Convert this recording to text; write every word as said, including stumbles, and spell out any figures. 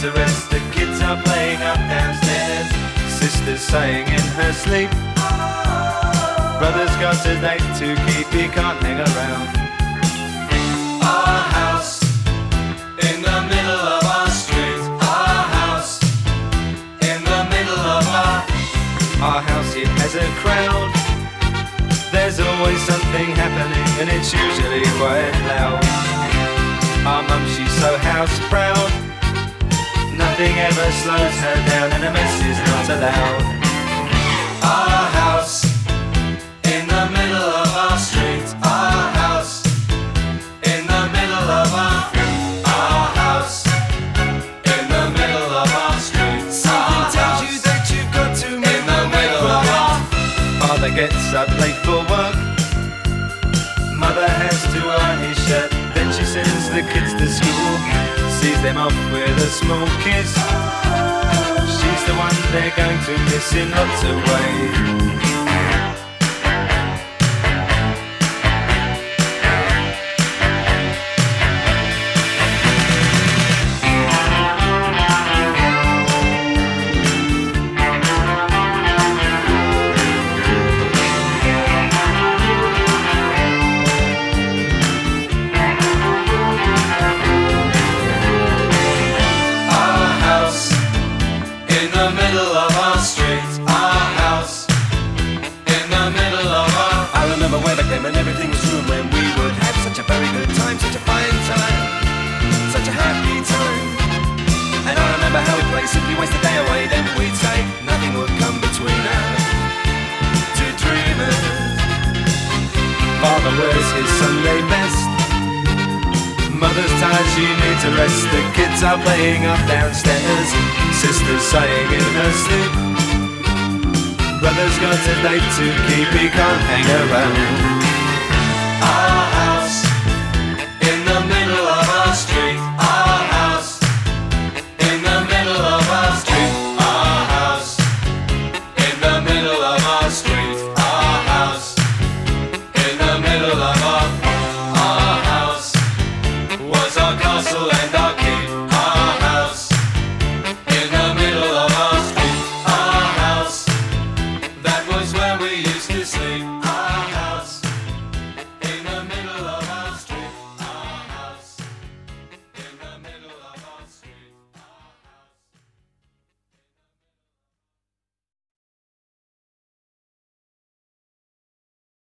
to rest, the kids are playing up downstairs. Sister's saying in her sleep, brother's got a date to keep, he can't hang around. Our house in the middle of our street. Our house in the middle of our Our house, it has a crowd. There's always something happening and it's usually quite loud. Our mum, she's so house proud. Nothing ever slows her down and a mess is not allowed. Our house in the middle of our street. Our house in the middle of our Our house in the middle of our street. Something tells you that you've got to move in the middle of our Father gets up late for work. Mother has to iron his shirt. Then she sends the kids to school, sees them off with a small kiss. She's the one they're going to miss in lots of ways. And everything was room when we would have such a very good time, such a fine time, such a happy time. And I remember how we'd play, simply waste the day away. Then we'd say nothing would come between us, two dreamers. Father wears his Sunday best. Mother's tired, she needs a rest. The kids are playing up downstairs. Sister's sighing in her sleep. Brother's got a date to keep, he can't hang around. Our house in the middle of our street. Our house in the middle of our street. Our house in the middle of our street. Our house in the middle of our Our house was our castle.